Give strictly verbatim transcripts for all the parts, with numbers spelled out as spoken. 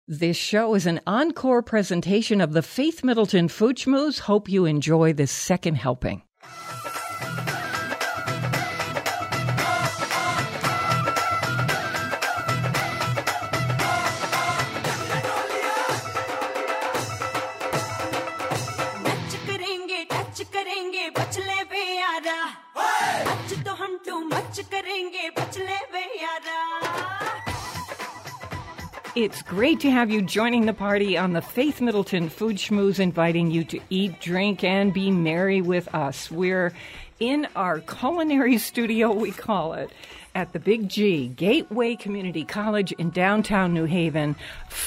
This show is an encore presentation of the Faith Middleton Food Schmooze. Hope you enjoy this second helping. It's great to have you joining the party on the Faith Middleton Food Schmooze, inviting you to eat, drink, and be merry with us. We're in our culinary studio, we call it, at the Big G, Gateway Community College in downtown New Haven.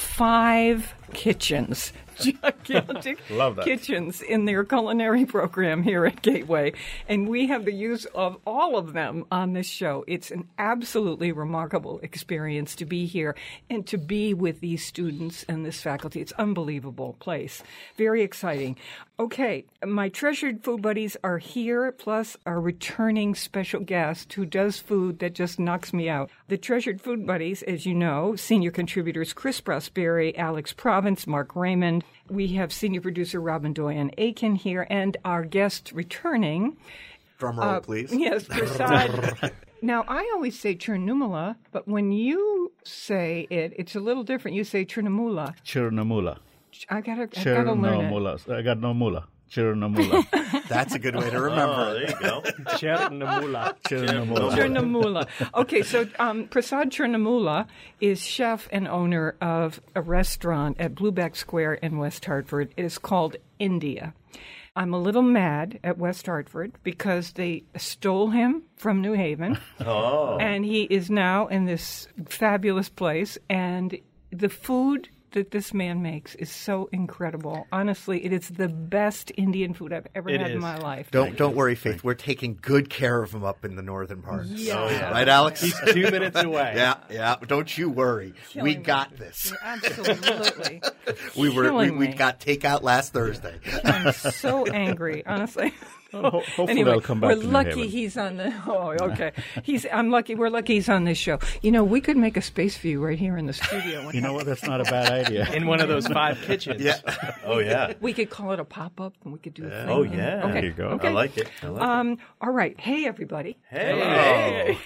Five kitchens, gigantic Love that. kitchens in their culinary program here at Gateway. And we have the use of all of them on this show. It's an absolutely remarkable experience to be here and to be with these students and this faculty. It's an unbelievable place. Very exciting. Okay, my treasured food buddies are here, plus our returning special guest who does food that just knocks me out. The treasured food buddies, as you know, senior contributors Chris Prosperi, Alex Province, Mark Raymond. We have senior producer Robin Doyen-Aiken here, and our guest returning. Drum roll, uh, please. Yes, Prasad. Now, I always say Chernumula, but when you say it, it's a little different. You say Chernumula. Chirunamula. I gotta, I gotta learn it. Chirunamula. I got no mula. Chirunamula. That's a good way to remember Oh, it. there you go. Chirunamula. Chirunamula. Chernumula. Okay, so um, Prasad Chernumula is chef and owner of a restaurant at Blueback Square in West Hartford. It is called India. I'm a little mad at West Hartford because they stole him from New Haven. Oh. And he is now in this fabulous place. And the food that this man makes is so incredible. Honestly, it is the best Indian food I've ever It had in is. my life. Don't don't worry, Faith. We're taking good care of him up in the northern parts. Yeah. Oh, yeah. Right, Alex? He's two minutes away. Yeah, yeah. Don't you worry. Killing we me. got this. Absolutely. We were we, Killing we me. got takeout last Thursday. I'm so angry, honestly. Ho- hopefully anyway, they'll come back we're to New lucky Haven. he's on the. Oh, okay. He's. I'm lucky. We're lucky he's on this show. You know, we could make a space for you right here in the studio. You know what? That's not a bad idea. In one of those five kitchens. Yeah. Oh, yeah. We could call it a pop up, and we could do a thing. Oh, and- yeah. Okay. There you go. Okay. I like it. I like Um. All right. Hey, everybody. it. Hey.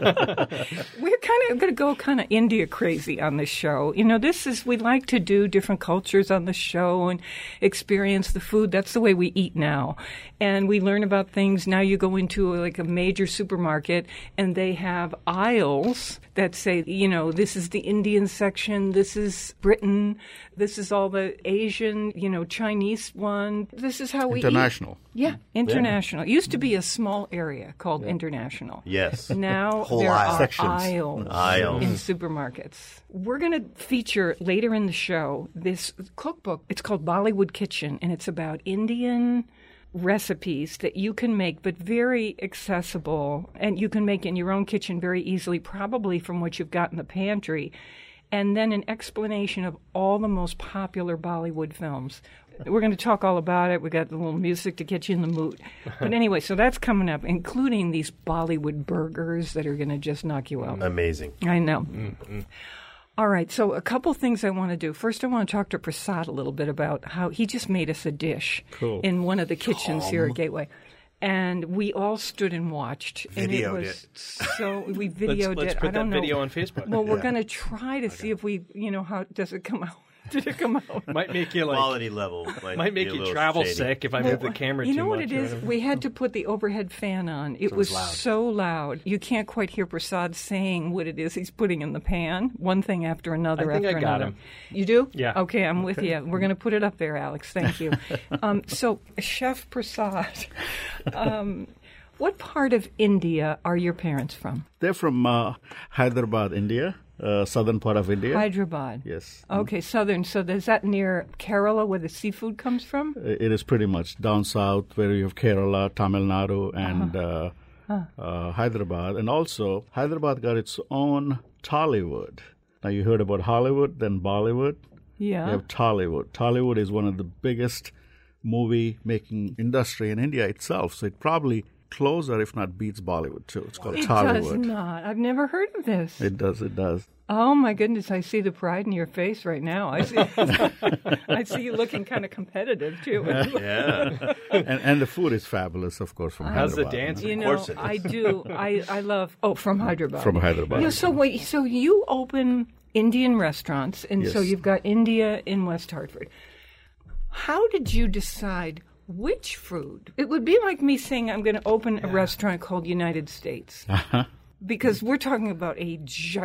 We're kind of going to go kind of India crazy on this show. You know, this is, we like to do different cultures on the show and experience the food. That's the way we eat now. And we learn about things. Now you go into like a major supermarket and they have aisles that say, you know, this is the Indian section, this is Britain, this is all the Asian, you know, Chinese one. This is how we eat. International. Yeah, international. It used to be a small area called international. Yes. Now Whole there aisle. are Sections. aisles, Aisles. in supermarkets. We're going to feature later in the show this cookbook. It's called Bollywood Kitchen, and it's about Indian recipes that you can make, but very accessible, and you can make in your own kitchen very easily, probably from what you've got in the pantry. And then an explanation of all the most popular Bollywood films. We're going to talk all about it. We got the little music to get you in the mood. But anyway, so that's coming up, including these Bollywood burgers that are going to just knock you out. Amazing. I know. Mm-hmm. All right, so a couple things I want to do. First, I want to talk to Prasad a little bit about how he just made us a dish Cool. in one of the kitchens here at Gateway. And we all stood and watched. And it Videoed was it. so, we videoed let's it. put I don't that know. video on Facebook. Well, we're Yeah. going to try to see if we, you know, how does it come out? Did it come out? Might make you like Quality level might, might be make a you little travel shady. sick if I move the camera You too know what much it or is? whatever. We had to put the overhead fan on. It was loud. so loud. You can't quite hear Prasad saying what it is he's putting in the pan. One thing after another I think after I got another. him. You do? Yeah. Okay, I'm with you. We're going to put it up there, Alex. Thank you. um, so, Chef Prasad, um, what part of India are your parents from? They're from uh, Hyderabad, India, uh, southern part of India. Hyderabad. Yes. Okay, southern. So is that near Kerala where the seafood comes from? It is pretty much down south where you have Kerala, Tamil Nadu, and uh, uh, Hyderabad. And also, Hyderabad got its own Tollywood. Now, you heard about Hollywood, then Bollywood. Yeah. You have Tollywood. Tollywood is one of the biggest movie-making industry in India itself. So it probably closer, if not beats Bollywood too. It's called It Tollywood. does not. I've never heard of this. It does. It does. Oh my goodness! I see the pride in your face right now. I see. I see you looking kind of competitive too. Yeah. and, and the food is fabulous, of course, from How's the Hyderabad. dance? You Of know, course it is. I do. I I love. Oh, from Hyderabad. From Hyderabad. Yeah, so wait. So you open Indian restaurants, and so Yes. you've got India in West Hartford. How did you decide which food? It would be like me saying I'm going to open a restaurant called United States. Because we're talking about a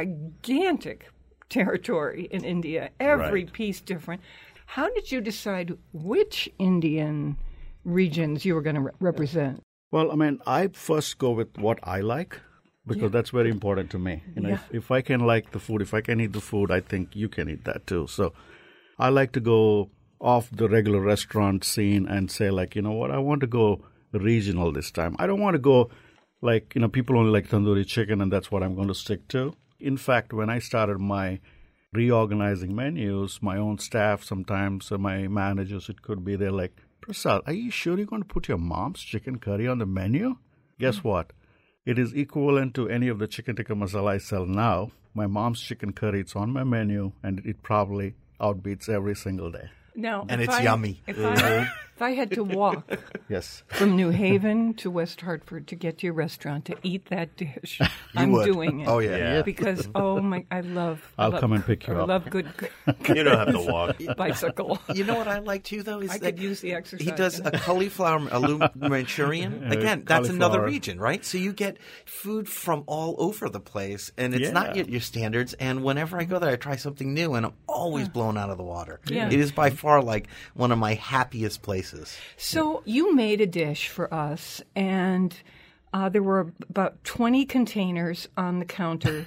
gigantic territory in India, every Right. piece different. How did you decide which Indian regions you were going to re- represent? Well, I mean, I first go with what I like because that's very important to me. You know, Yeah. if, if I can like the food, if I can eat the food, I think you can eat that too. So I like to go off the regular restaurant scene and say, like, you know what, I want to go regional this time. I don't want to go like, you know, people only like tandoori chicken and that's what I'm going to stick to. In fact, when I started my reorganizing menus, my own staff sometimes, uh, my managers, it could be, they're like, Prasad, are you sure you're going to put your mom's chicken curry on the menu? Guess Mm-hmm. what? It is equivalent to any of the chicken tikka masala I sell now. My mom's chicken curry, it's on my menu, and it probably outbeats every single day. Now, And if it's I- yummy. If I, if I had to walk Yes. from New Haven to West Hartford to get to your restaurant to eat that dish, You I'm would. doing it. Oh, yeah. Yeah. Because, oh my, I love. I I'll love- come and pick you I up. love good You don't have to walk. bicycle. You know what I like too, though, is I that could use the exercise. he does a cauliflower a lu- Manchurian. Uh, Again, that's another cauliflower. region, right? So you get food from all over the place, and it's not Yeah. your, your standards. And whenever I go there, I try something new, and I'm always blown out of the water. Yeah. It is by far like one of my happiest places. So you made a dish for us, and uh, there were about twenty containers on the counter.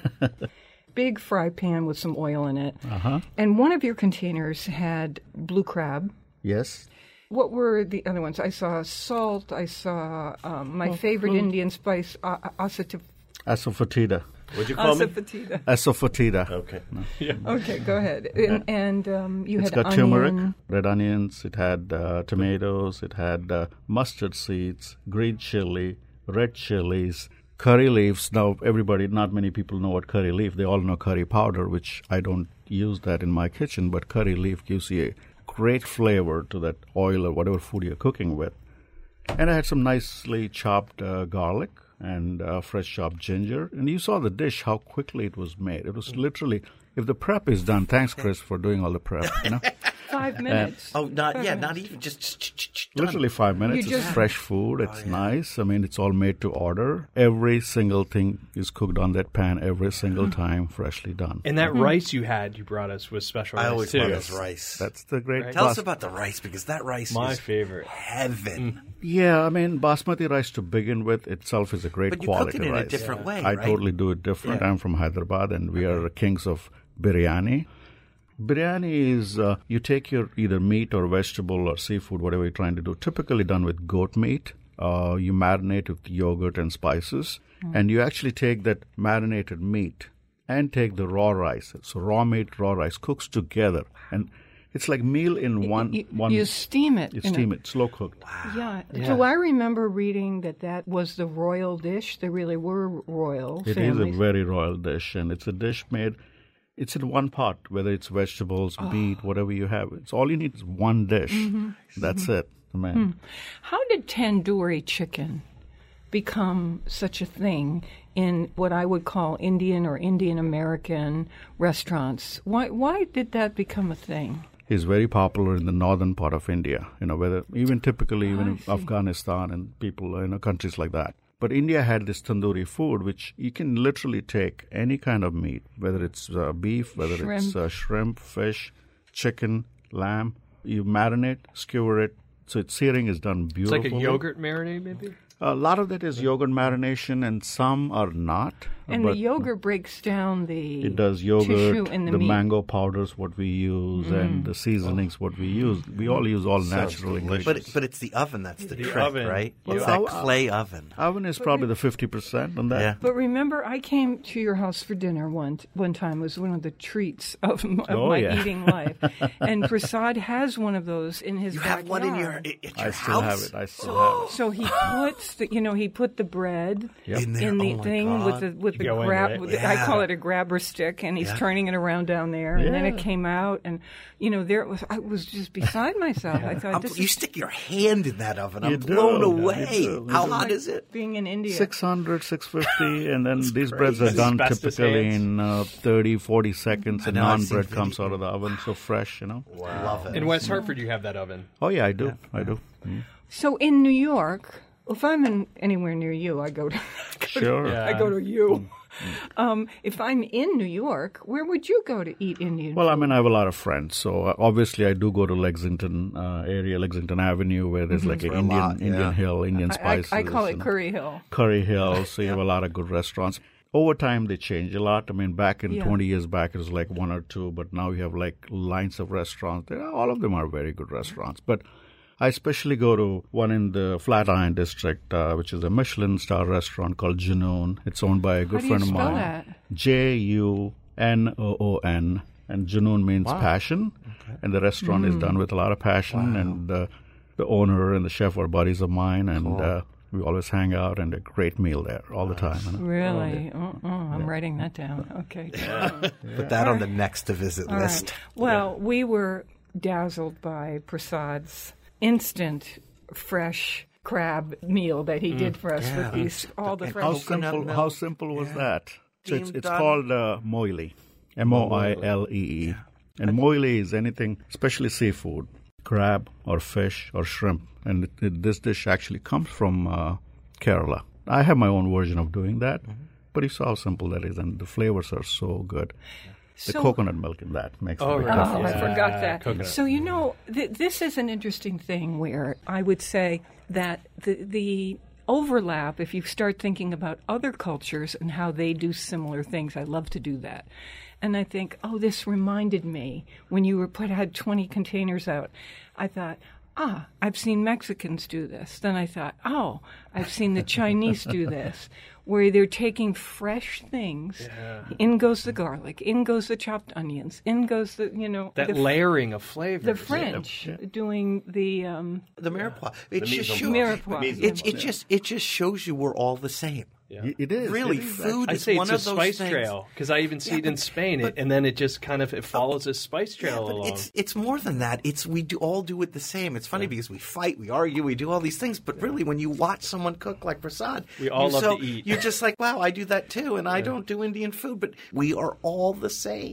Big fry pan with some oil in it. Uh-huh. And one of your containers had blue crab. Yes. What were the other ones? I saw salt. I saw um, my favorite Indian spice, uh, asatif- Asafoetida. What'd you call me? asafoetida. Asafoetida. Okay. Okay, go ahead. And, and um, you It's had got onion. turmeric, red onions, it had uh, tomatoes, it had uh, mustard seeds, green chili, red chilies, curry leaves. Now, everybody, not many people know what curry leaf. They all know curry powder, which I don't use that in my kitchen, but curry leaf gives you a great flavor to that oil or whatever food you're cooking with. And I had some nicely chopped uh, garlic and uh, fresh chopped ginger. And you saw the dish, how quickly it was made. It was literally, if the prep is done, thanks, Chris, for doing all the prep, you know. Five minutes. Oh, not Five yeah, minutes. not even just ch- ch- ch- ch- done. Literally five minutes. You It's just- fresh food. It's nice. I mean, it's all made to order. Every single thing is cooked on that pan every single time, freshly done. And that rice you had, you brought us, was special I rice always too. love this rice. That's the great Tell us bas- about the rice, because that rice My is favorite. heaven. Yeah, I mean, basmati rice to begin with itself is a great But you cook quality it in rice. a different way, I right? totally do it different. Yeah. I'm from Hyderabad, and we are kings of biryani. Biryani is uh, you take your either meat or vegetable or seafood, whatever you're trying to do, typically done with goat meat. Uh, you marinate with yogurt and spices, and you actually take that marinated meat and take the raw rice. So raw meat, raw rice cooks together, and it's like meal in one. you, one you steam it. you in a- steam it, slow cooked. Yeah. Do I remember reading that that was the royal dish? They really were royal It is families. a very royal dish, and it's a dish made. It's in one pot, whether it's vegetables, Oh. meat, whatever you have. It's all you need is one dish. Mm-hmm. That's it, man. How did tandoori chicken become such a thing in what I would call Indian or Indian American restaurants? Why why did that become a thing? He's very popular in the northern part of India. You know, whether even typically even in Afghanistan and people, you know, countries like that. But India had this tandoori food, which you can literally take any kind of meat, whether it's uh, beef, whether it's Shrimp. uh, shrimp, fish, chicken, lamb. You marinate, skewer it. So its searing is done It's beautifully. like a yogurt marinade, maybe? A lot of that is yogurt marination, and some are not. And but the yogurt breaks down the it does tissue yogurt, in the, the meat. mango powders, what we use, and the seasonings, what we use. We all use all natural ingredients. But but it's the oven that's the, The trick, oven. right? Well, It's that our- clay oven. Oven is probably the fifty percent on that. Yeah. But remember, I came to your house for dinner one one time. It was one of the treats of, m- of Oh, my yeah. eating life. And Prasad has one of those in his You have one in your backyard. at your I still house. have it. I still have it. So he puts the, you know, he put the bread Yep. In there. in the Oh my thing with God. the with the go in, grab. right? with the- I Yeah. call it a grabber stick, and he's Yeah. turning it around down there. And then it Yeah. came out, and you know, there it was. I was just beside myself. I thought I'm- this you is stick your hand in that oven. I'm You blown do. away. You do. How You do. hot is it? being in India. six hundred, six fifty, and then these breads are crazy. done Asbestos typically hands. in uh, thirty, forty seconds, I and know, I've seen non-bread comes video. out of the oven so fresh, you know. Love it. In West Hartford, you have that oven. Oh, yeah, I do. I do. Mm. So in New York, if I'm in anywhere near you, I go to. I go to- Sure. Yeah. I go to you. Um, if I'm in New York, where would you go to eat Indian Well, food? I mean, I have a lot of friends, so uh, obviously I do go to Lexington uh, area, Lexington Avenue, where there's like an a Indian lot, yeah. Indian Hill, Indian I, spices. I call it and Curry Hill. Curry Hill. So you have a lot of good restaurants. Over time, they change a lot. I mean, back in Yeah. twenty years back, it was like one or two, but now you have like lines of restaurants. They- All of them are very good restaurants, but I especially go to one in the Flatiron district, uh, which is a Michelin star restaurant called Junoon. It's owned by a good do you friend of spell mine. that? J U N O O N. And Junoon means passion. And the restaurant is done with a lot of passion. And uh, the owner and the chef are buddies of mine. And uh, we always hang out and a great meal there all the time. You know? Really? Oh, oh, I'm writing that down. Okay. Put that on the next to visit All list. right. Well, we were dazzled by Prasad's instant, fresh crab meal that he did for us with these all the And fresh. How Coconut simple, milk. how simple was that? So it's, Steamed it's done. called uh, moili, M O I L E E. And moili is anything, especially seafood, crab or fish or shrimp. And it, it, this dish actually comes from uh, Kerala. I have my own version of doing that, but you saw how simple that is, and the flavors are so good. The So- coconut milk in that makes Oh, a big right. Oh, difference. I forgot that. coconut. So, you know, th- this is an interesting thing where I would say that the, the overlap, if you start thinking about other cultures and how they do similar things, I love to do that. And I think, oh, this reminded me when you were put had twenty containers out. I thought, ah, I've seen Mexicans do this. Then I thought, oh, I've seen the Chinese do this, where they're taking fresh things. In goes the garlic, in goes the chopped onions, in goes the, you know, That the, layering of flavors. the French doing the, um, The mirepoix. It The just mise en shows. Mirepoix. mise en It, it just it just shows you we're all the same. Y- It is. Really, it is food I is say one it's a of those spice things. trail because I even see Yeah, it in but- Spain, but- and then it just kind of it follows a spice Yeah, trail but along. it's it's more than that. It's we do all do it the same. It's funny because we fight, we argue, we do all these things, but really, when you watch someone cook like Prasad, We all you're love so, to eat. You're just like, wow, I do that too, and I don't do Indian food, but we are all the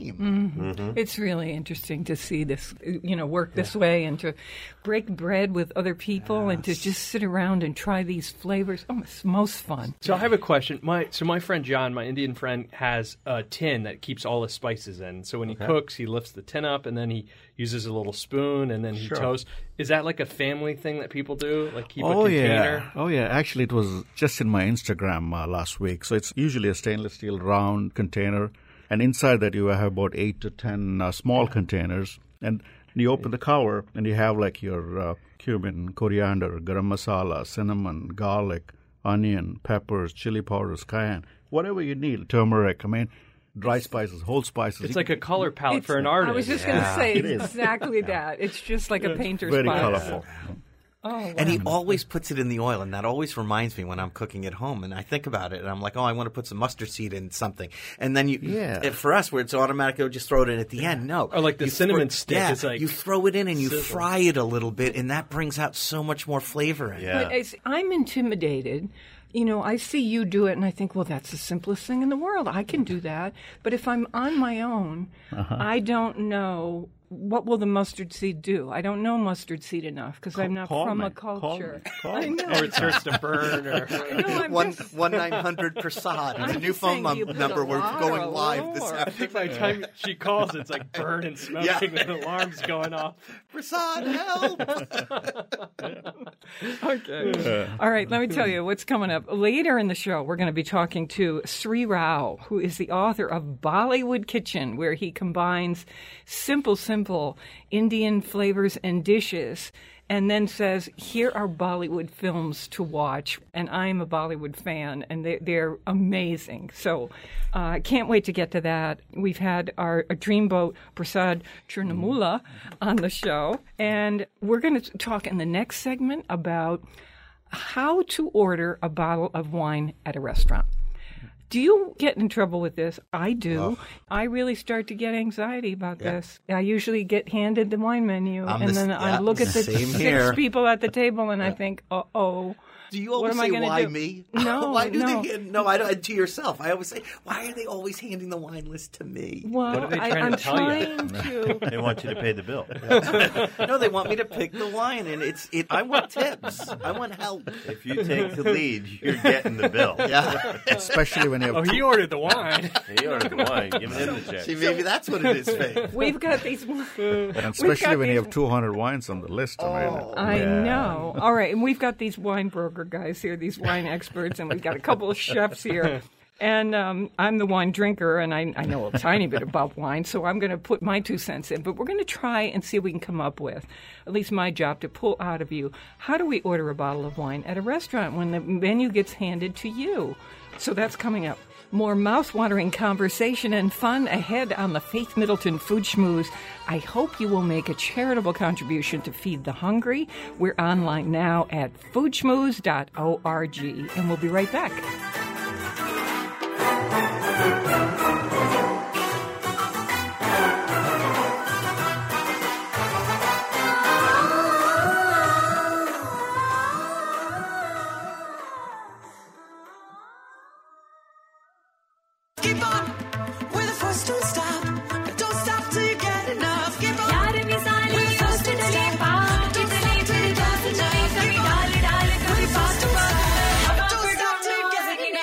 same. it's really interesting to see this, you know, work this way and to break bread with other people and to just sit around and try these flavors. Oh, it's most fun. So I have a question. My so my friend John, my Indian friend, has a tin that keeps all his spices in. So when he cooks, he lifts the tin up and then he uses a little spoon and then he toasts. Is that like a family thing that people do? Like keep Oh a container? yeah, oh yeah. Actually, it was just in my Instagram uh, last week. So it's usually a stainless steel round container, and inside that you have about eight to ten uh, small containers. And you open the cover, and you have like your uh, cumin, coriander, garam masala, cinnamon, garlic, onion, peppers, chili powders, cayenne, whatever you need, turmeric. I mean, dry spices, whole spices. It's You like a color palette It's- for an artist. I was just going to say exactly that. It's just like a painter's very palette. colorful. Oh, wow. And he always puts it in the oil, and that always reminds me when I'm cooking at home, and I think about it, and I'm like, oh, I want to put some mustard seed in something, and then you, Yeah. and for us, where it's automatic, oh, just throw it in at the end. No, Or like the You cinnamon throw- stick Yeah, is like you throw it in and you sizzle. fry it a little bit, and that brings out so much more flavor in it. Yeah. But it's, I'm intimidated. You know, I see you do it, and I think, well, that's the simplest thing in the world. I can do that. But if I'm on my own, I don't know what will the mustard seed do? I don't know mustard seed enough because I'm not call from me. a Call culture. me. Call I me. know. Or it starts to burn. Or No, I'm One just- one nine hundred Prasad. It's a I'm new just phone saying, num- do you put number. a We're lot going or a live this little? I think by the time she calls, it's like burning, smoking, Yeah. and the alarm's going off. Prasad, help! Okay. All right, let me tell you what's coming up. Later in the show, we're going to be talking to Sri Rao, who is the author of Bollywood Kitchen, where he combines simple, simple Indian flavors and dishes and then says, here are Bollywood films to watch. And I'm a Bollywood fan, and they, they're amazing. So I uh, can't wait to get to that. We've had our, our dreamboat, Prasad Churnamula, on the show. And we're going to talk in the next segment about how to order a bottle of wine at a restaurant. Do you get in trouble with this? I do. Oh. I really start to get anxiety about this. I usually get handed the wine menu, I'm and the s- then I yeah, look at the same six here. people at the table, and I think, uh-oh. Do you What always am I say, gonna why do? me? No, why do no. they hand, no, I don't, to yourself. I always say, why are they always handing the wine list to me? Well, What are they I, trying I'm to tell you? trying to. They want you to pay the bill. No, they want me to pick the wine, and it's it. I want tips. I want help. If you take the lead, you're getting the bill. Yeah. Especially when you have Oh, he ordered the wine. He ordered the wine. Give him the check. See, maybe that's what it is, Faith. We've got these. And especially when you have two hundred wines on the list. I mean, I Yeah. know. All right, and we've got these wine broker guys here, these wine experts, and we've got a couple of chefs here. And um, I'm the wine drinker, and I, I know a tiny bit about wine, so I'm going to put my two cents in. But we're going to try and see what we can come up with, at least my job, to pull out of you. How do we order a bottle of wine at a restaurant when the menu gets handed to you? So that's coming up. More mouth-watering conversation and fun ahead on the Faith Middleton Food Schmooze. I hope you will make a charitable contribution to Feed the Hungry. We're online now at food schmooze dot org, and we'll be right back. Keep on, we're the first to stop. Don't stop till you get enough. Keep on, we're the first to stop. Don't stop till you get enough. We're the first to stop. Don't stop till you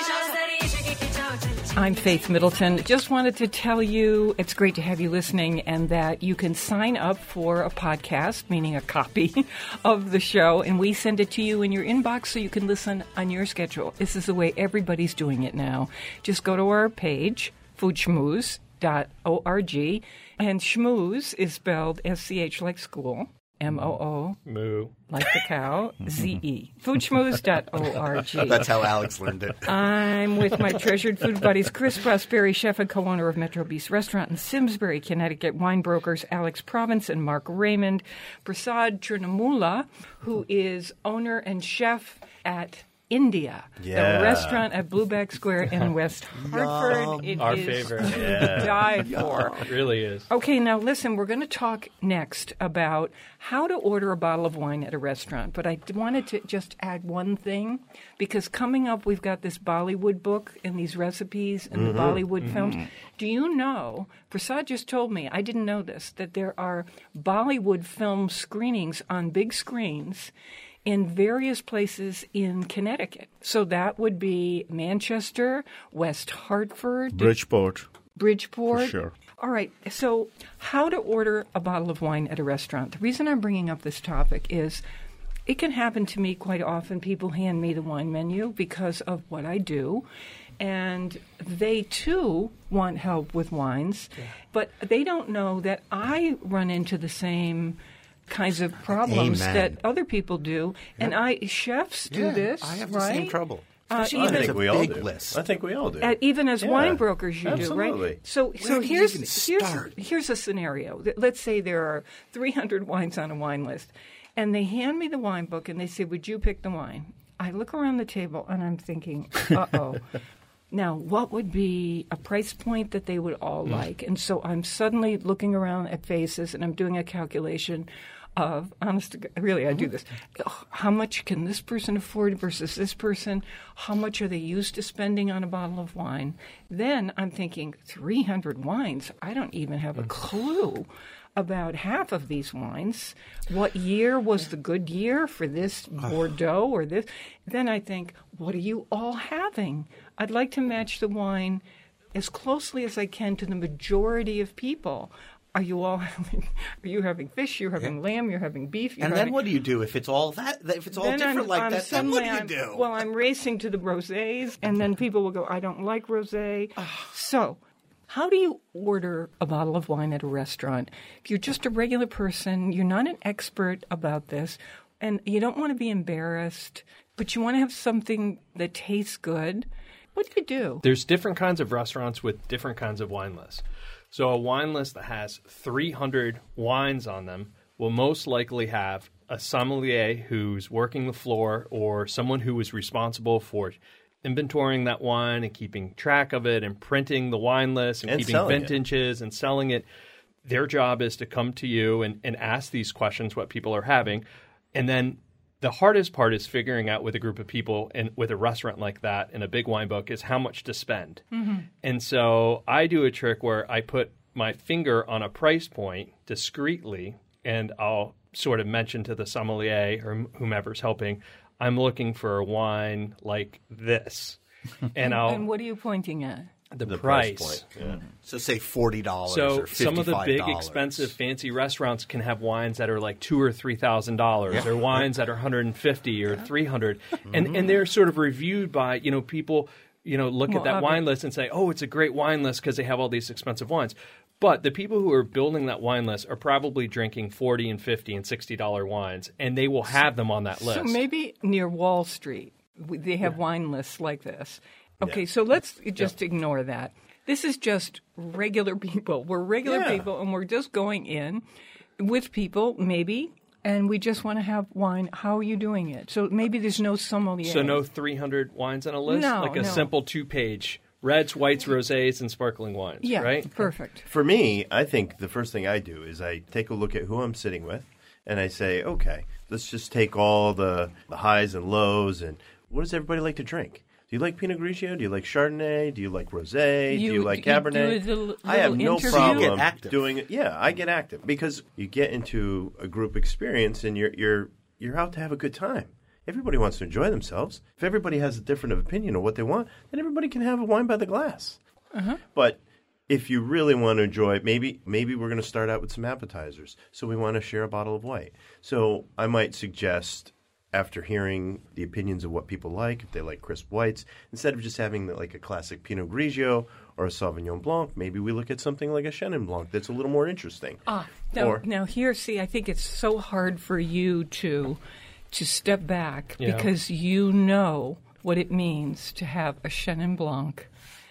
get enough. I'm Faith Middleton. Just wanted to tell you it's great to have you listening and that you can sign up for a podcast, meaning a copy of the show, and we send it to you in your inbox so you can listen on your schedule. This is the way everybody's doing it now. Just go to our page, food schmooze dot org, and schmooze is spelled S C H like school, M O O, Moo. like the cow, Z E. food schmooze dot org. That's how Alex learned it. I'm with my treasured food buddies, Chris Prosperi, chef and co-owner of Metro Beast Restaurant in Simsbury, Connecticut, wine brokers Alex Province and Mark Raymond, Prasad Churnamula, who is owner and chef at India, Yeah. the restaurant at Blueback Square in West Hartford. It Our is favorite. to Yeah. die for. It really is. Okay, now listen, we're going to talk next about how to order a bottle of wine at a restaurant. But I wanted to just add one thing, because coming up, we've got this Bollywood book and these recipes and the Bollywood films. Do you know, Prasad just told me, I didn't know this, that there are Bollywood film screenings on big screens in various places in Connecticut. So that would be Manchester, West Hartford, Bridgeport. Bridgeport. For sure. All right. So, how to order a bottle of wine at a restaurant? The reason I'm bringing up this topic is it can happen to me quite often. People hand me the wine menu because of what I do, and they too want help with wines, yeah. but they don't know that I run into the same kinds of problems Amen. that other people do, and I chefs do Yeah, this. I have the right? same trouble. Uh, Especially I even- when it's think a we all big do. list. I think we all do. Uh, even as Yeah. wine brokers, you Absolutely. do, right? So, so do you here's even here's start? here's a scenario. Let's say there are three hundred wines on a wine list, and they hand me the wine book and they say, "Would you pick the wine?" I look around the table and I'm thinking, "Uh oh." Now, what would be a price point that they would all like? And so I'm suddenly looking around at faces and I'm doing a calculation of, honest to God, really, I do this. How much can this person afford versus this person? How much are they used to spending on a bottle of wine? Then I'm thinking, three hundred wines? I don't even have a clue about half of these wines. What year was the good year for this Bordeaux or this? Then I think, what are you all having? I'd like to match the wine as closely as I can to the majority of people. Are you all having? Are you having fish? You're having yeah. lamb. You're having beef. You're and having, then what do you do if it's all that? If it's all then different I'm, like I'm that? Then what do you I'm, do? Well, I'm racing to the rosés, and then people will go, "I don't like rosé." So, how do you order a bottle of wine at a restaurant? If you're just a regular person, you're not an expert about this, and you don't want to be embarrassed, but you want to have something that tastes good. What do you do? There's different kinds of restaurants with different kinds of wine lists. So a wine list that has three hundred wines on them will most likely have a sommelier who's working the floor or someone who is responsible for inventorying that wine and keeping track of it and printing the wine list and, And keeping selling it. vintages and selling it. Their job is to come to you and, and ask these questions, what people are having. And then the hardest part is figuring out with a group of people and with a restaurant like that in a big wine book is how much to spend. Mm-hmm. And so I do a trick where I put my finger on a price point discreetly, and I'll sort of mention to the sommelier or whomever's helping, I'm looking for a wine like this. And I'll And what are you pointing at? the, The price. price point. Yeah. So say forty dollars So or some of the fifty-five big, dollars. expensive, fancy restaurants can have wines that are like two or three thousand dollars, or wines that are one hundred and fifty or three hundred, and and they're sort of reviewed by you know people you know look Well, at that obvi- wine list and say, oh, it's a great wine list because they have all these expensive wines. But the people who are building that wine list are probably drinking forty and fifty and sixty dollar wines, and they will have them on that list. So maybe near Wall Street, w- they have wine lists like this. Okay, so let's just ignore that. This is just regular people. We're regular Yeah. people, and we're just going in with people, maybe, and we just want to have wine. How are you doing it? So maybe there's no sommelier. So no three hundred wines on a list, No, like a no. simple two page reds, whites, rosés, and sparkling wines. Yeah, right. perfect. For me, I think the first thing I do is I take a look at who I'm sitting with, and I say, okay, let's just take all the, the highs and lows, and what does everybody like to drink? Do you like Pinot Grigio? Do you like Chardonnay? Do you like Rosé? You- do you like you do Cabernet? a little- I have little no interview? problem You get active. doing it. Yeah, I get active because you get into a group experience and you're you're you're out to have a good time. Everybody wants to enjoy themselves. If everybody has a different opinion of what they want, then everybody can have a wine by the glass. Uh-huh. But if you really want to enjoy it, maybe maybe we're going to start out with some appetizers. So we want to share a bottle of white. So I might suggest, after hearing the opinions of what people like, if they like crisp whites, instead of just having the, like a classic Pinot Grigio or a Sauvignon Blanc, maybe we look at something like a Chenin Blanc that's a little more interesting. Ah, now, Or- now here, see, I think it's so hard for you to to step back Yeah. because you know what it means to have a Chenin Blanc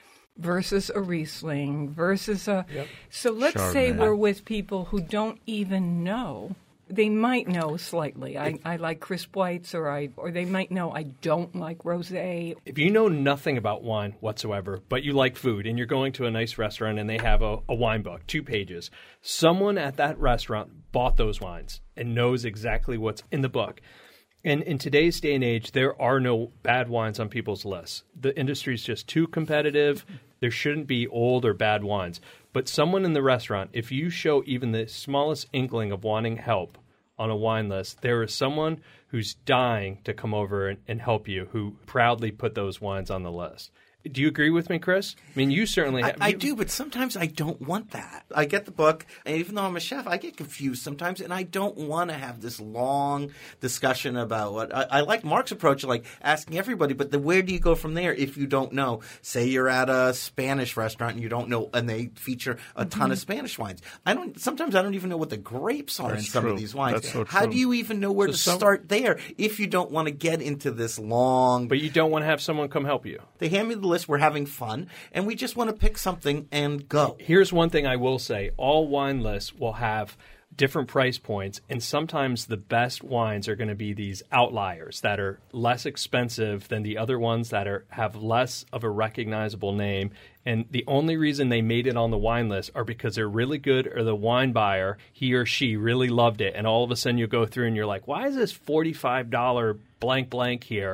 versus a Riesling versus a. So let's say Chardonnay. we're with people who don't even know. They might know slightly. I, I like crisp whites, or I, or they might know I don't like rosé. If you know nothing about wine whatsoever, but you like food and you're going to a nice restaurant and they have a, a wine book, two pages, someone at that restaurant bought those wines and knows exactly what's in the book. And in today's day and age, there are no bad wines on people's lists. The industry is just too competitive. There shouldn't be old or bad wines. But someone in the restaurant, if you show even the smallest inkling of wanting help on a wine list, there is someone who's dying to come over and, and help you, who proudly put those wines on the list. Do you agree with me, Chris? I mean, you certainly I, have. I you- do, but sometimes I don't want that. I get the book, and even though I'm a chef, I get confused sometimes, and I don't want to have this long discussion about what I, I like. Mark's approach, like asking everybody, but then where do you go from there if you don't know? Say you're at a Spanish restaurant and you don't know, and they feature a ton of Spanish wines. I don't. Sometimes I don't even know what the grapes are That's in some true. of these wines. That's so How true. do you even know where So to some- start there if you don't want to get into this long? But you don't want to have someone come help you. They hand me the list. We're having fun, and we just want to pick something and go. Here's one thing I will say. All wine lists will have different price points, and sometimes the best wines are going to be these outliers that are less expensive than the other ones that are have less of a recognizable name. And the only reason they made it on the wine list are because they're really good, or the wine buyer, he or she, really loved it. And all of a sudden you go through and you're like, why is this forty-five dollars blank blank here?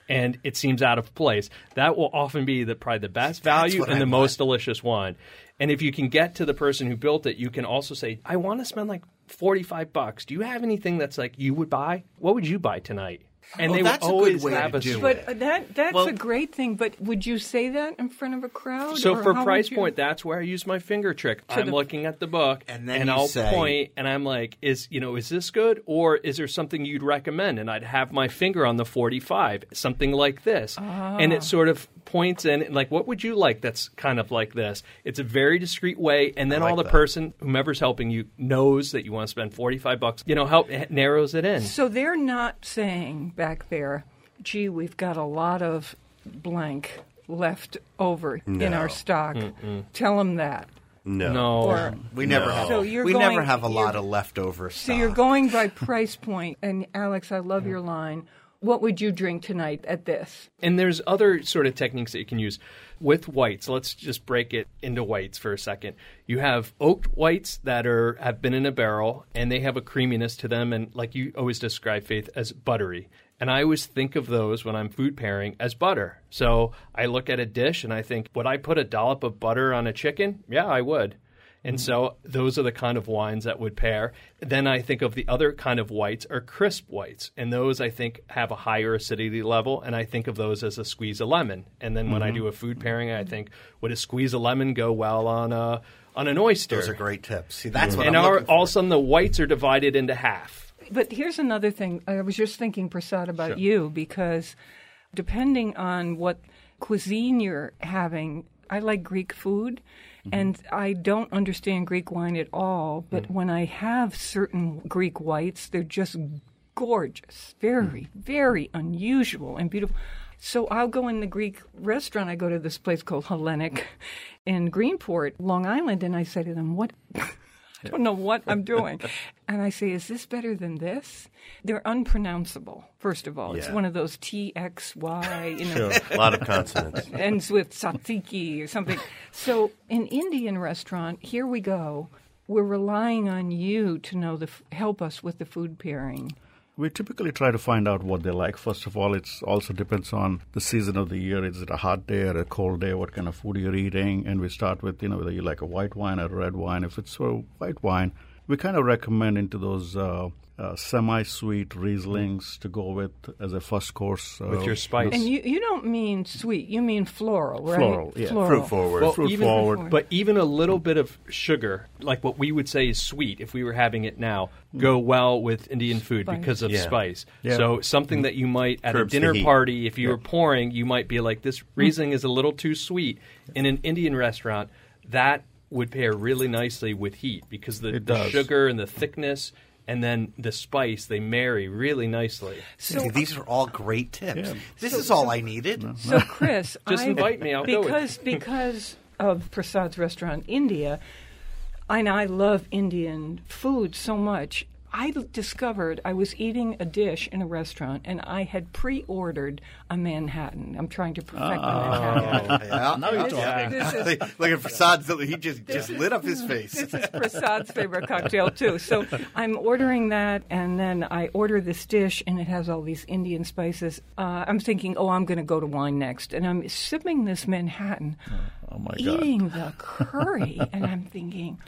and it seems out of place. That will often be the probably the best value what and I the want. most delicious wine. And if you can get to the person who built it, you can also say, I want to spend like forty-five bucks. Do you have anything that's like you would buy? What would you buy tonight? And Oh, they that's a would good always way to have a do it. But that that's Well- a great thing. But would you say that in front of a crowd? So or for how price would you- point, that's where I use my finger trick. I'm the- looking at the book, And then you I'll say- point, and I'm like, "Is you know, is this good, or is there something you'd recommend?" And I'd have my finger on the forty-five, something like this, and it sort of points in, like, "What would you like?" That's kind of like this. It's a very discreet way, and then I like all the that. person, whomever's helping you, knows that you want to spend forty-five bucks. You know, help it narrows it in. So they're not saying back there, gee, we've got a lot of blank left over in No. our stock. Tell them that. No. No. Or We never No. have. So you're we going- never have a lot you're- of leftover so stuff. you're going by price point. And Alex, I love your line. What would you drink tonight at this? And there's other sort of techniques that you can use with whites. Let's just break it into whites for a second. You have oaked whites that are have been in a barrel, and they have a creaminess to them, and like you always describe, Faith, as buttery. And I always think of those when I'm food pairing as butter. So I look at a dish and I think, would I put a dollop of butter on a chicken? Yeah, I would. And so those are the kind of wines that would pair. Then I think of the other kind of whites are crisp whites. And those, I think, have a higher acidity level. And I think of those as a squeeze of lemon. And then when I do a food pairing, I think, would a squeeze of lemon go well on a on an oyster? Those are great tips. See, that's what And I'm our, looking for. all of a sudden, the whites are divided into half. But here's another thing. I was just thinking, Prasad, about you, because depending on what cuisine you're having, I like Greek food, and I don't understand Greek wine at all. But when I have certain Greek whites, they're just gorgeous, very, very unusual and beautiful. So I'll go in the Greek restaurant. I go to this place called Hellenic in Greenport, Long Island, and I say to them, what... I don't know what I'm doing. And I say, is this better than this? They're unpronounceable, first of all. It's Yeah. one of those T X Y, you know, A lot of consonants. ends with tzatziki or something. So in Indian restaurant, here we go. We're relying on you to know the f- help us with the food pairing. We typically try to find out what they like. First of all, it also depends on the season of the year. Is it a hot day or a cold day? What kind of food you're eating? And we start with, you know, whether you like a white wine or a red wine. If it's a white wine, we kind of recommend into those uh, uh, semi-sweet Rieslings to go with as a first course. Uh, With your spice. And you, you don't mean sweet, you mean floral, right? Floral, yeah. Fruit forward. Well, fruit even, forward. But even a little bit of sugar, like what we would say is sweet, if we were having it now, go well with Indian food Spice. because of Yeah. spice. Yeah. So something that you might, at Curbs a the dinner heat. party, if you were pouring, you might be like, this Riesling is a little too sweet. In an Indian restaurant, that would pair really nicely with heat because the, It the does. sugar and the thickness and then the spice, they marry really nicely. So, See, these are all great tips. Yeah. This is all I needed. so Chris, Just I, invite me, I'll go with because because of Prasad's restaurant, India, and I love Indian food so much. I discovered I was eating a dish in a restaurant, and I had pre-ordered a Manhattan. I'm trying to perfect the Manhattan. Yeah. Now you're This- talking. this is- Look at Prasad. He just, just lit up his face. This is Prasad's favorite cocktail, too. So I'm ordering that, and then I order this dish, and it has all these Indian spices. Uh, I'm thinking, oh, I'm going to go to wine next. And I'm sipping this Manhattan, Oh, my God. eating the curry, and I'm thinking,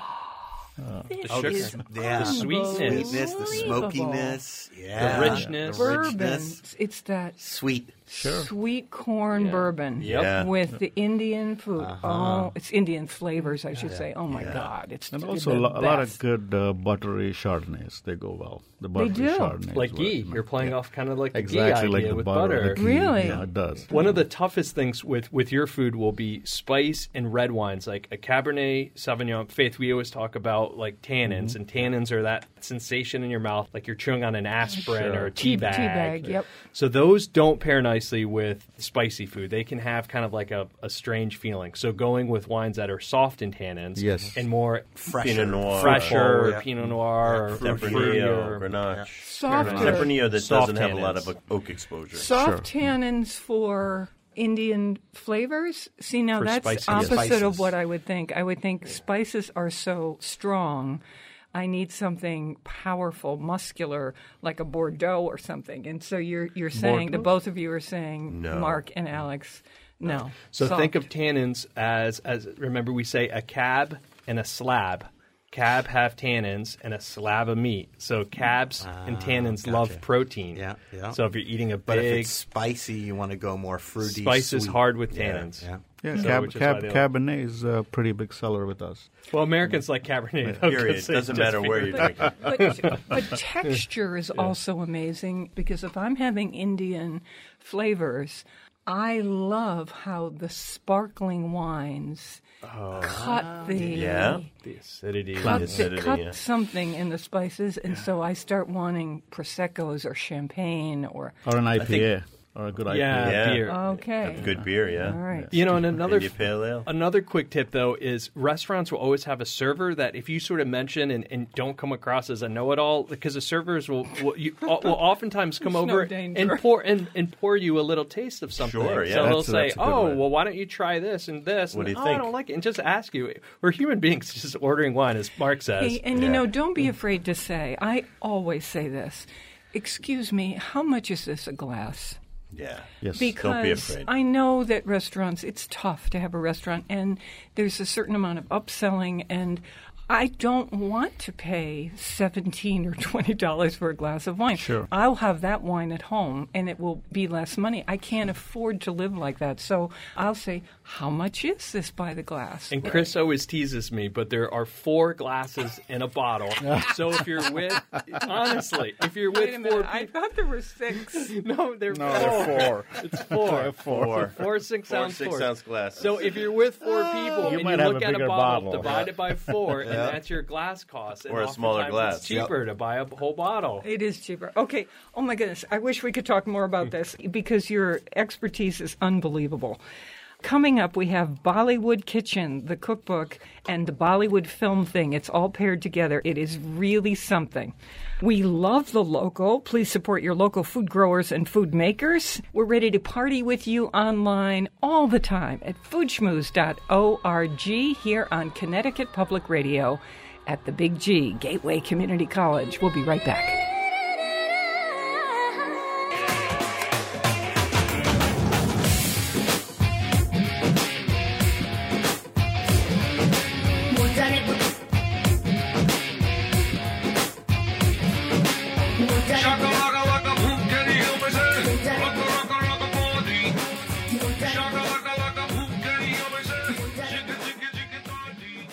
this sugar. is Yeah. The sweetness. Sweetness, the unbelievable. smokiness, yeah, richness. the Bourbon. richness. It's that Sweet. sweet corn bourbon Yep. Yeah. with the Indian food. Oh, it's Indian flavors, I should say. Oh my God, it's And the also a, lo- a lot of best. good uh, buttery Chardonnays. They go well. The buttery do. Chardonnays. Like well, ghee. you know. You're playing Yeah. off kind of like the Exactly ghee like idea the with butter. butter. The ghee. Really? Yeah, it does. One of the toughest things with, with your food will be spice and red wines, like a Cabernet Sauvignon. Faith, we always talk about like tannins, and tannins are that sensation in your mouth, like you're chewing on an aspirin or a tea, Tea- bag. tea bag, yep. So those don't pair nicely with spicy food. They can have kind of like a, a strange feeling. So going with wines that are soft in tannins Yes. and more Fresher. Pinot Noir. fresher, Yeah. Pinot Noir, or fruity. Tempranillo, fruitier. Grenache. Softer. Tempranillo that Soft doesn't have a lot tannins. of oak exposure. Soft tannins for Indian flavors. See, now For that's spices. opposite Spices. of what I would think. I would think spices are so strong. I need something powerful, muscular, like a Bordeaux or something. And so you're you're saying, the both of you are saying, No. Mark and Alex, no. So Soft. think of tannins as, as remember we say a cab and a slab. Cab have tannins and a slab of meat. So cabs and tannins gotcha. love protein. Yeah, yeah. So if you're eating a But if big it's spicy, you want to go more fruity. spice is sweet. hard with Yeah, tannins. Yeah. Yeah, So, cab, which is cab, why they like- Cabernet is a pretty big seller with us. Well, Americans like Cabernet. though, Period. 'cause they Doesn't just matter where figure- you're drinking. But, but texture is also amazing because if I'm having Indian flavors, I love how the sparkling wines cut the Yeah. The acidity. cut, the the, acidity, cut yeah. something in the spices, and so I start wanting proseccos or champagne or Or an I P A. think- Or a good Yeah, I P A. Yeah. beer. okay. Good beer, yeah. All right. You know, and another India Pale Ale. another quick tip though is restaurants will always have a server that if you sort of mention and, and don't come across as a know-it-all, because the servers will will, you, will oftentimes come There's no over danger. and pour and, and pour you a little taste of something. Sure, yeah. So they'll That's- say, that's a good "Oh, way. well, why don't you try this and this?" What and, do you "Oh, I think?" don't like it," and just ask you. We're human beings, just ordering wine, as Mark says. Hey, and you Yeah. know, don't be afraid to say. I always say this. Excuse me, how much is this a glass? Yeah. Yes. Because Don't be afraid. I know that restaurants, it's tough to have a restaurant, and there's a certain amount of upselling, and I don't want to pay seventeen or twenty dollars for a glass of wine. Sure. I'll have that wine at home, and it will be less money. I can't afford to live like that, so I'll say, how much is this by the glass? And Chris always teases me, but there are four glasses in a bottle. So if you're with, honestly, if you're with Wait a four minute, I people, thought there were six. no, they're No, four. they're four. It's four. Four. Four six Four ounce six fours. ounce glasses. So if you're with four people You and might you have look a at a bigger bottle, bottle. divide it by four, and that's your glass cost. And Or a smaller oftentimes glass. It's cheaper to buy a whole bottle. It is cheaper. Okay. Oh my goodness. I wish we could talk more about this because your expertise is unbelievable. Coming up, we have Bollywood Kitchen, the cookbook, and the Bollywood film thing. It's all paired together. It is really something. We love the local. Please support your local food growers and food makers. We're ready to party with you online all the time at food schmooze dot org here on Connecticut Public Radio at the Big G, Gateway Community College. We'll be right back. Shaka laka laka boom, can you help me say? Rocka rocka rocka body. Shaka laka laka boom, can you help me say? Shake it, shake it, shake it, body.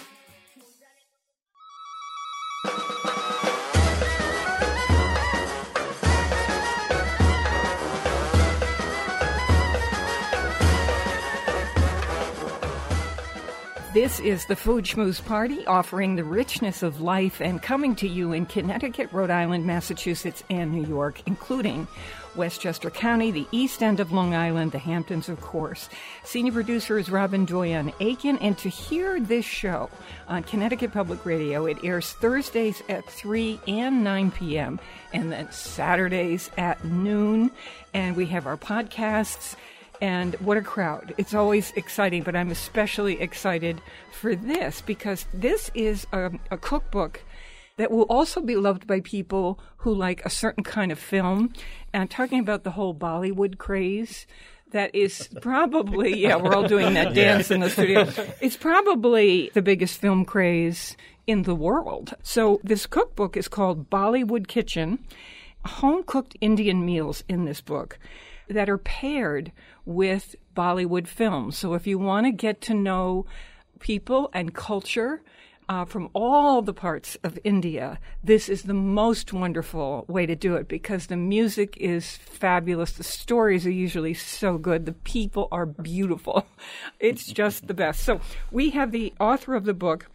This is the Food Schmooze Party, offering the richness of life and coming to you in Connecticut, Rhode Island, Massachusetts, and New York, including Westchester County, the East End of Long Island, the Hamptons, of course. Senior producer is Robin Doyen Aiken, and to hear this show on Connecticut Public Radio, it airs Thursdays at three and nine p.m., and then Saturdays at noon, and we have our podcasts. And what a crowd. It's always exciting, but I'm especially excited for this because this is a, a cookbook that will also be loved by people who like a certain kind of film. And I'm talking about the whole Bollywood craze. That is probably, yeah, we're all doing that dance in the studio. It's probably the biggest film craze in the world. So this cookbook is called Bollywood Kitchen, home-cooked Indian meals in this book that are paired with Bollywood films. So if you want to get to know people and culture uh, from all the parts of India, this is the most wonderful way to do it because the music is fabulous. The stories are usually so good. The people are beautiful. It's just the best. So we have the author of the book,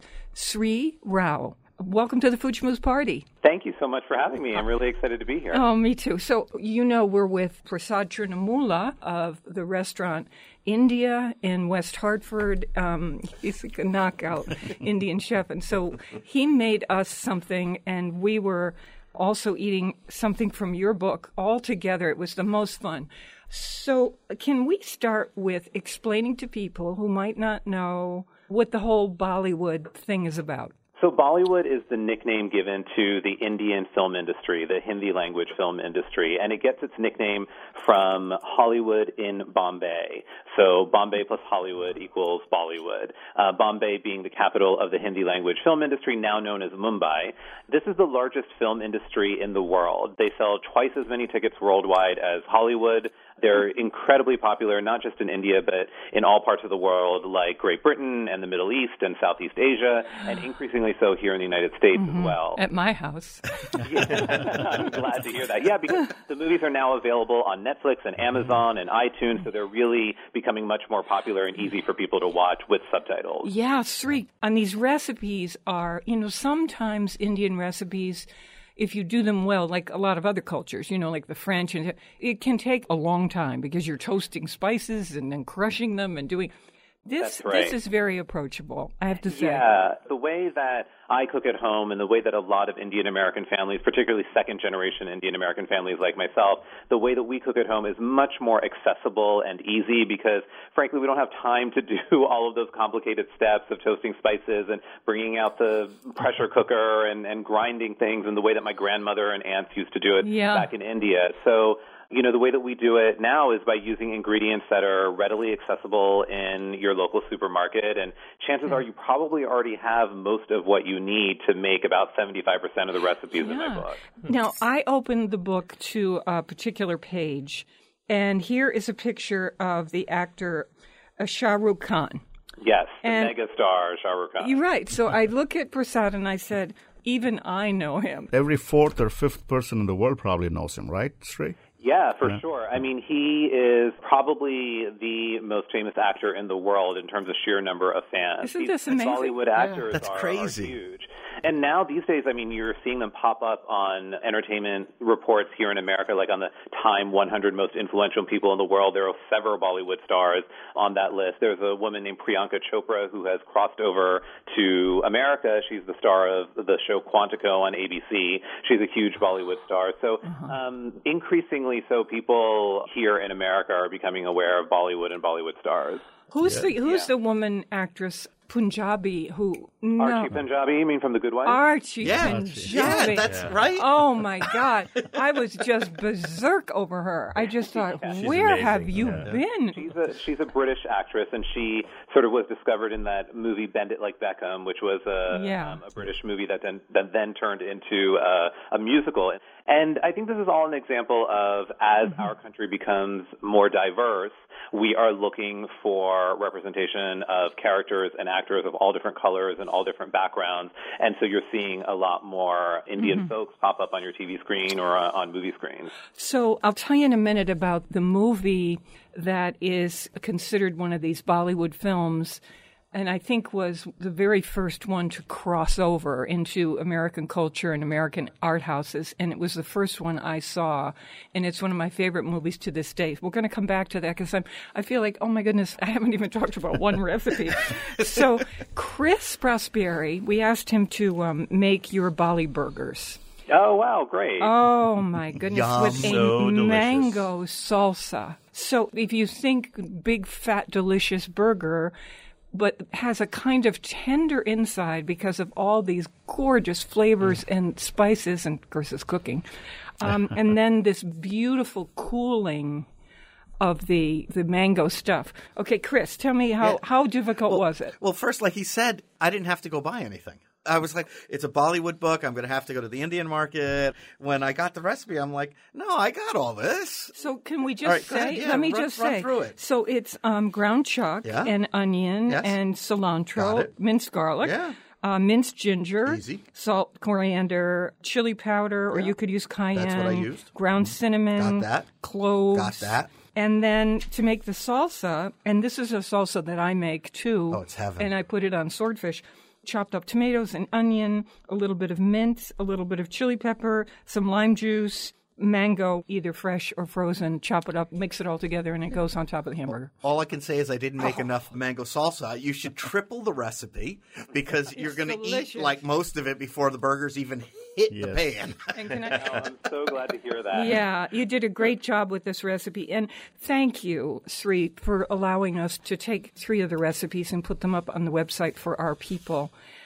Sri Rao. Welcome to the Food Schmooze Party. Thank you so much for having me. I'm really excited to be here. Oh, me too. So, you know, we're with Prasad Trunamula of the restaurant India in West Hartford. Um, he's like a knockout Indian chef. And so he made us something, and we were also eating something from your book all together. It was the most fun. So can we start with explaining to people who might not know what the whole Bollywood thing is about? So Bollywood is the nickname given to the Indian film industry, the Hindi language film industry, and it gets its nickname from Hollywood in Bombay. So Bombay plus Hollywood equals Bollywood. Uh, Bombay being the capital of the Hindi language film industry, now known as Mumbai. This is the largest film industry in the world. They sell twice as many tickets worldwide as Hollywood. They're incredibly popular, not just in India, but in all parts of the world, like Great Britain and the Middle East and Southeast Asia, and increasingly so here in the United States Mm-hmm. as well. At my house. I'm glad to hear that. Yeah, because the movies are now available on Netflix and Amazon and iTunes, so they're really becoming much more popular and easy for people to watch with subtitles. Yeah, Sri. And these recipes are, you know, sometimes Indian recipes, if you do them well, like a lot of other cultures, you know, like the French, and it can take a long time because you're toasting spices and then crushing them and doing. This That's right. this is very approachable, I have to say. Yeah, the way that I cook at home and the way that a lot of Indian American families, particularly second generation Indian American families like myself, the way that we cook at home is much more accessible and easy because, frankly, we don't have time to do all of those complicated steps of toasting spices and bringing out the pressure cooker and, and grinding things in the way that my grandmother and aunts used to do it Yeah. back in India. So, you know, the way that we do it now is by using ingredients that are readily accessible in your local supermarket, and chances are you probably already have most of what you need to make about seventy-five percent of the recipes in my Yeah. book. Now, I opened the book to a particular page, and here is a picture of the actor uh, Shah Rukh Khan. Yes, the And- mega star Shah Rukh Khan. You're right. So I look at Prasad and I said, even I know him. Every fourth or fifth person in the world probably knows him, right, Sri? Yeah, for sure. I mean, he is probably the most famous actor in the world in terms of sheer number of fans. Isn't These this amazing? Bollywood actors That's are, crazy. are huge. And now these days, I mean, you're seeing them pop up on entertainment reports here in America, like on the Time one hundred most influential people in the world. There are several Bollywood stars on that list. There's a woman named Priyanka Chopra who has crossed over to America. She's the star of the show Quantico on A B C. She's a huge Bollywood star. So um, increasingly so, people here in America are becoming aware of Bollywood and Bollywood stars. Who's the Who's the woman actress Punjabi who? No. Archie Punjabi, you mean from The Good Wife? Archie Yeah, Punjabi. yeah, that's right. Oh my God! I was just berserk over her. I just thought, where amazing. have you Yeah. been? She's a she's a British actress, and she sort of was discovered in that movie Bend It Like Beckham, which was a Yeah. um, a British movie that then that then turned into uh, a musical. And I think this is all an example of as our country becomes more diverse, we are looking for representation of characters and actors of all different colors and all different backgrounds. And so you're seeing a lot more Indian folks pop up on your T V screen or uh, on movie screens. So I'll tell you in a minute about the movie that is considered one of these Bollywood films, and I think was the very first one to cross over into American culture and American art houses, and it was the first one I saw, and it's one of my favorite movies to this day. We're going to come back to that because I'm I feel like, oh my goodness, I haven't even talked about one recipe. So Chris Prosperi, we asked him to um, make your Bali burgers. Oh, wow, great. Oh my goodness, Yum. with a So delicious. mango salsa. So if you think big, fat, delicious burger, but has a kind of tender inside because of all these gorgeous flavors and spices, and of course it's cooking, um, and then this beautiful cooling of the the mango stuff. Okay, Chris, tell me how, Yeah. how difficult Well- was it? Well, first, like he said, I didn't have to go buy anything. I was like, it's a Bollywood book. I'm going to have to go to the Indian market. When I got the recipe, I'm like, no, I got all this. So can we just All right, go say? ahead, yeah, let me run- just run say. through it. So it's um, ground chuck Yeah. and onion Yes. and Got cilantro, it. minced garlic, Yeah. uh, minced ginger, Easy. salt, coriander, chili powder, or Yeah. you could use cayenne. That's what I used. Ground cinnamon. Got that. Cloves. Got that. And then to make the salsa, and this is a salsa that I make too. Oh, it's heaven. And I put it on swordfish. Chopped up tomatoes and onion, a little bit of mint, a little bit of chili pepper, some lime juice, mango, either fresh or frozen. Chop it up, mix it all together, and it goes on top of the hamburger. All I can say is I didn't make enough mango salsa. You should triple the recipe because you're going to eat delicious. like most of it before the burgers even hit the Yes. pan. And can I- Oh, I'm so glad to hear that. Yeah, you did a great job with this recipe. And thank you, Sri, for allowing us to take three of the recipes and put them up on the website for our people.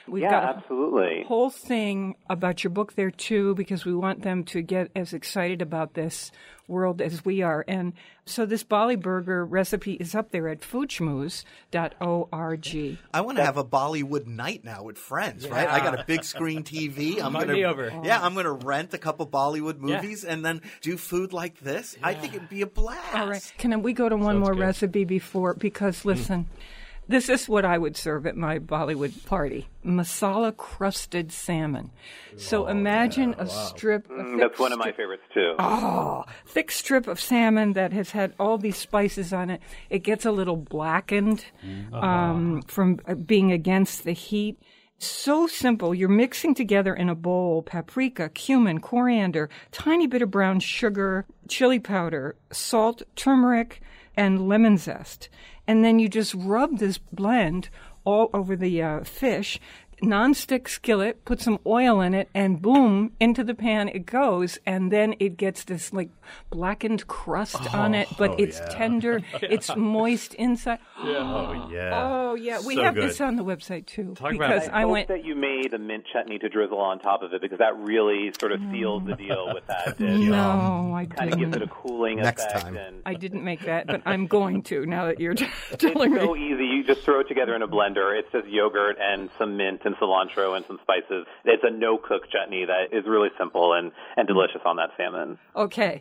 We've Yeah, got a absolutely. whole thing about your book there, too, because we want them to get as excited about this world as we are. And so this Bali burger recipe is up there at food schmooze dot org. I want to have a Bollywood night now with friends, right? I got a big screen T V. I'm Invite gonna, me over. Yeah, I'm going to rent a couple Bollywood movies and then do food like this. I think it'd be a blast. All right. Can we go to one Sounds more good. recipe before? Because, listen, this is what I would serve at my Bollywood party. Masala-crusted salmon. So imagine a strip of Mm, That's one of my favorites, too. Oh, thick strip of salmon that has had all these spices on it. It gets a little blackened um, from uh, being against the heat. So simple. You're mixing together in a bowl paprika, cumin, coriander, tiny bit of brown sugar, chili powder, salt, turmeric, and lemon zest. And then you just rub this blend all over the uh, fish. Non-stick skillet, put some oil in it, and boom, into the pan it goes, and then it gets this like blackened crust on it, but it's tender, it's moist inside. Oh, yeah. Oh yeah, we So have good. this on the website too. Talk about because it. I I hope went. that you made a mint chutney to drizzle on top of it because that really sort of seals the deal with that dish. No, I Kind of gives it didn't. a cooling Next effect. time. And I didn't make that, but I'm going to now that you're it's telling so me. easy. You just throw it together in a blender. It's just yogurt and some mint and cilantro and some spices. It's a no-cook chutney that is really simple and, and delicious on that salmon. Okay.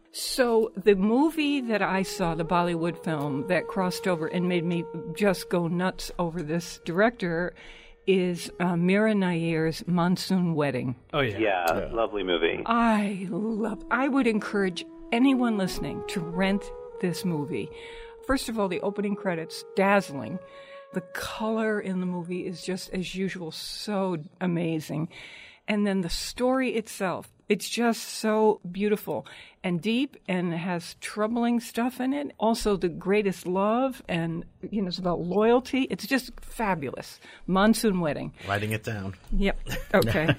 So the movie that I saw, the Bollywood film that crossed over and made me just go nuts over this director is uh, Mira Nair's Monsoon Wedding. Oh, yeah. Yeah, lovely movie. I love, I would encourage anyone listening to rent this movie. First of all, the opening credits, dazzling. The color in the movie is just, as usual, so amazing. And then the story itself, it's just so beautiful and deep and has troubling stuff in it. Also, the greatest love and, you know, it's about loyalty. It's just fabulous. Monsoon Wedding. Writing it down. Yep. Okay.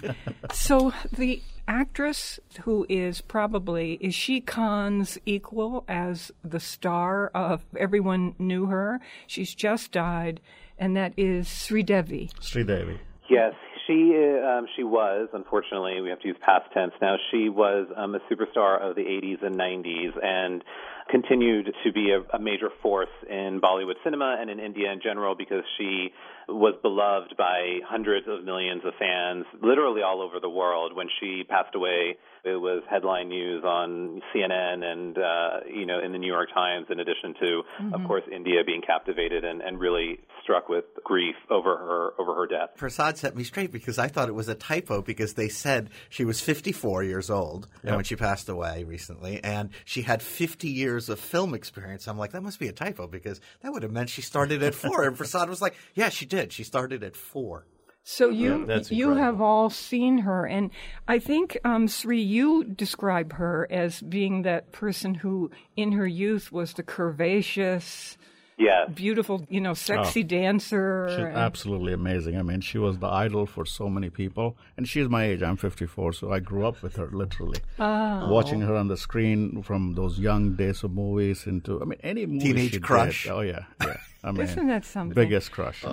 So the actress who is probably, is she Khan's equal as the star of Everyone Knew Her? She's just died, and that is Sridevi. Sridevi. Yes, she um, she was, unfortunately, we have to use past tense now, she was um, a superstar of the eighties and nineties and continued to be a, a major force in Bollywood cinema and in India in general because she was beloved by hundreds of millions of fans, literally all over the world. When she passed away, it was headline news on C N N and, uh, you know, in the New York Times, in addition to, mm-hmm. of course, India being captivated and, and really struck with grief over her over her death. Prasad set me straight because I thought it was a typo because they said she was fifty-four years old Yep. and when she passed away recently, and she had fifty years of film experience. I'm like, that must be a typo because that would have meant she started at four. And Prasad was like, yeah, she did. She started at four. So you that's you incredible. have all seen her, and I think um, Sri, you describe her as being that person who, in her youth, was the curvaceous, Yeah. beautiful, you know, sexy Oh. dancer. She's and- absolutely amazing. I mean, she was the idol for so many people. And she's my age. I'm fifty-four, so I grew up with her, literally. Oh. Watching her on the screen from those young days of movies into, I mean, any movie Teenage she crush. did. Oh, yeah, yeah. I mean, Isn't that something? biggest crush.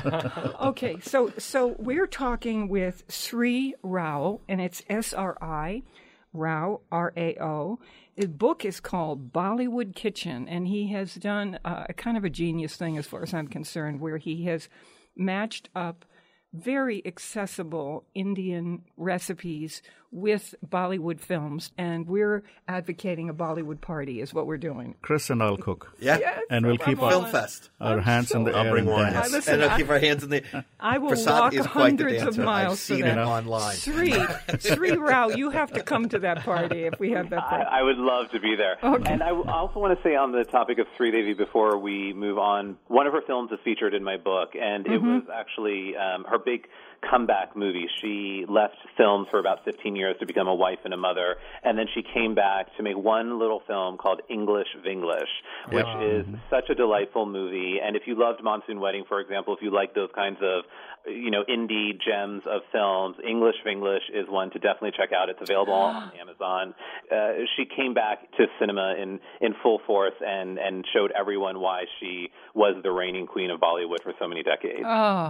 Okay, so so we're talking with Sri Rao, and it's S R I, Rao, R A O. His book is called Bollywood Kitchen, and he has done uh, a kind of a genius thing as far as I'm concerned, where he has matched up very accessible Indian recipes with Bollywood films, and we're advocating a Bollywood party is what we're doing. Chris and I'll cook. Yeah. Yes, And we'll keep I'm our, Film Fest. our hands in the I'll air bring and wine. dance. I listen, and I'll I- keep our hands in the. I will Prasad walk is quite the hundreds of dancer. miles I've for seen that. it online. Sri, Sri Rao, you have to come to that party if we have that I, party. I would love to be there. Okay. And I w- I also want to say on the topic of Sridevi before we move on, one of her films is featured in my book, and it was actually um, her big comeback movie. She left film for about fifteen years to become a wife and a mother, and then she came back to make one little film called English Vinglish, which is such a delightful movie. And if you loved Monsoon Wedding, for example, if you like those kinds of, you know, indie gems of films, English Vinglish is one to definitely check out. It's available on Amazon. Uh, she came back to cinema in, in full force and, and showed everyone why she was the reigning queen of Bollywood for so many decades. Oh,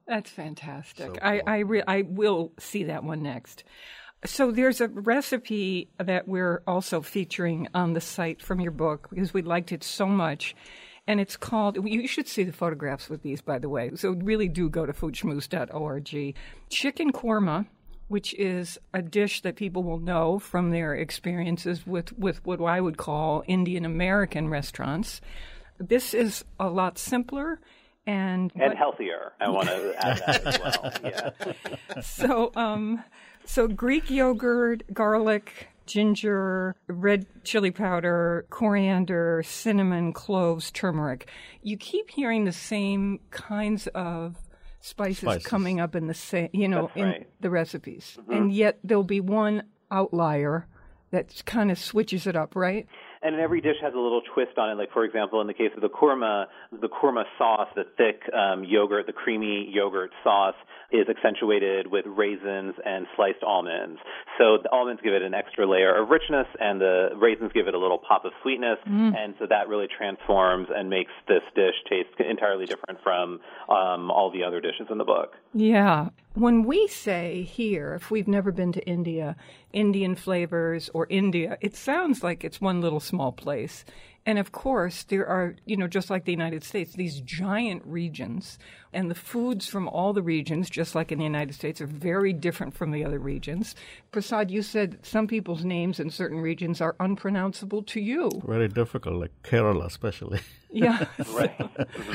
That's fantastic. So I cool. I, re- I will see that one next. So there's a recipe that we're also featuring on the site from your book because we liked it so much. And it's called, you should see the photographs with these, by the way. So really do go to food schmooze dot org. Chicken korma, which is a dish that people will know from their experiences with, with what I would call Indian American restaurants. This is a lot simpler. And, And healthier. I want to add that as well. Yeah. so, um, so Greek yogurt, garlic, ginger, red chili powder, coriander, cinnamon, cloves, turmeric. You keep hearing the same kinds of spices, Spices. coming up in the same, you know, That's in right. the recipes, and yet there'll be one outlier that kind of switches it up, right? And every dish has a little twist on it. Like, for example, in the case of the korma, the korma sauce, the thick um, yogurt, the creamy yogurt sauce, is accentuated with raisins and sliced almonds. So the almonds give it an extra layer of richness, and the raisins give it a little pop of sweetness. And so that really transforms and makes this dish taste entirely different from um, all the other dishes in the book. Yeah. When we say here, if we've never been to India, Indian flavors or India, it sounds like it's one little small place. And of course, there are, you know, just like the United States, these giant regions. And the foods from all the regions, just like in the United States, are very different from the other regions. Prasad, you said some people's names in certain regions are unpronounceable to you. Very difficult, like Kerala especially. Yeah. Right.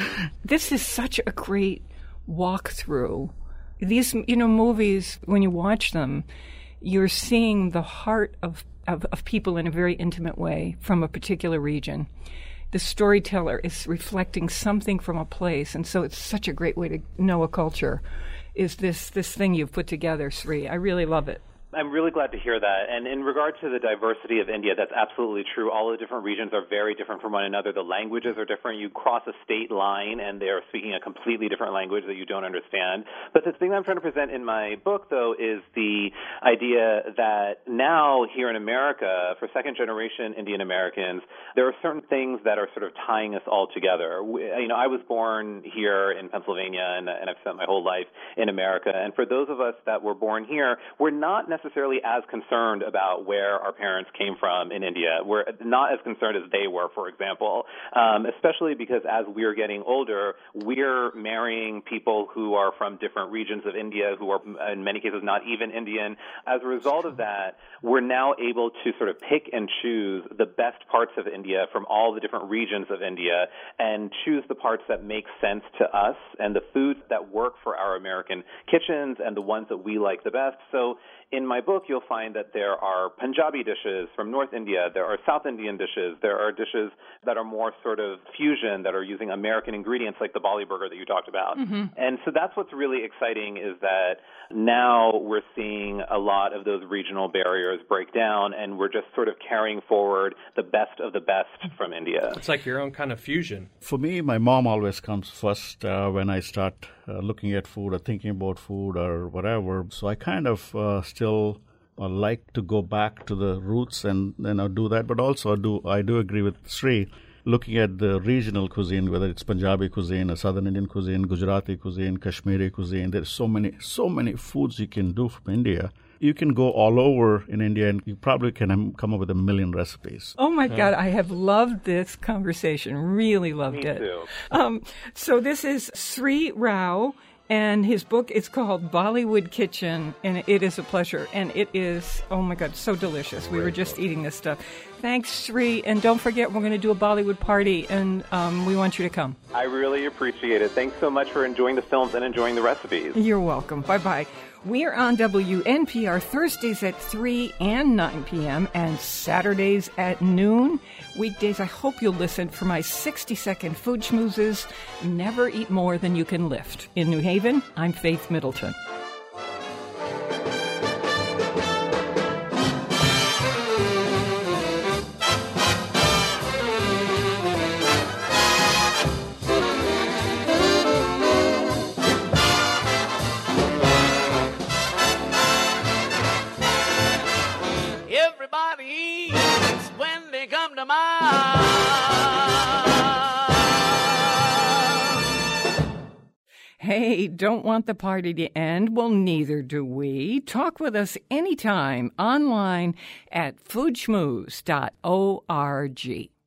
This is such a great walkthrough. These, you know, movies, when you watch them, you're seeing the heart of, of, of people in a very intimate way from a particular region. The storyteller is reflecting something from a place, and so it's such a great way to know a culture, is this, this thing you've put together, Sri. I really love it. I'm really glad to hear that. And in regard to the diversity of India, that's absolutely true. All the different regions are very different from one another. The languages are different. You cross a state line, and they're speaking a completely different language that you don't understand. But the thing that I'm trying to present in my book, though, is the idea that now here in America, for second-generation Indian Americans, there are certain things that are sort of tying us all together. We, you know, I was born here in Pennsylvania, and, and I've spent my whole life in America. And for those of us that were born here, we're not necessarily necessarily as concerned about where our parents came from in India. We're not as concerned as they were, for example, um, especially because as we're getting older, we're marrying people who are from different regions of India, who are in many cases not even Indian. As a result of that, we're now able to sort of pick and choose the best parts of India from all the different regions of India and choose the parts that make sense to us and the foods that work for our American kitchens and the ones that we like the best. So in my book, you'll find that there are Punjabi dishes from North India, there are South Indian dishes, there are dishes that are more sort of fusion, that are using American ingredients like the Bali burger that you talked about. Mm-hmm. And so that's what's really exciting, is that now we're seeing a lot of those regional barriers break down, and we're just sort of carrying forward the best of the best from India. It's like your own kind of fusion. For me, my mom always comes first uh, when I start uh, looking at food or thinking about food or whatever. So I kind of uh, still uh, like to go back to the roots and you know do that. But also, I do I do agree with Sri. Looking at the regional cuisine, whether it's Punjabi cuisine, or Southern Indian cuisine, Gujarati cuisine, Kashmiri cuisine, there's so many so many foods you can do from India. You can go all over in India, and you probably can um, come up with a million recipes. Oh, my God. I have loved this conversation. Really loved Me it. too. Um, so this is Sri Rao, and his book is called Bollywood Kitchen, and it is a pleasure. And it is, oh, my God, so delicious. We were just eating this stuff. Thanks, Sri. And don't forget, we're going to do a Bollywood party, and um, we want you to come. I really appreciate it. Thanks so much for enjoying the films and enjoying the recipes. You're welcome. Bye-bye. We're on W N P R Thursdays at three and nine p.m. and Saturdays at noon. Weekdays, I hope you'll listen for my sixty-second food schmoozes. Never eat more than you can lift. In New Haven, I'm Faith Middleton. Everybody eats when they come to mind. Hey, don't want the party to end? Well, neither do we. Talk with us anytime online at food schmooze dot org.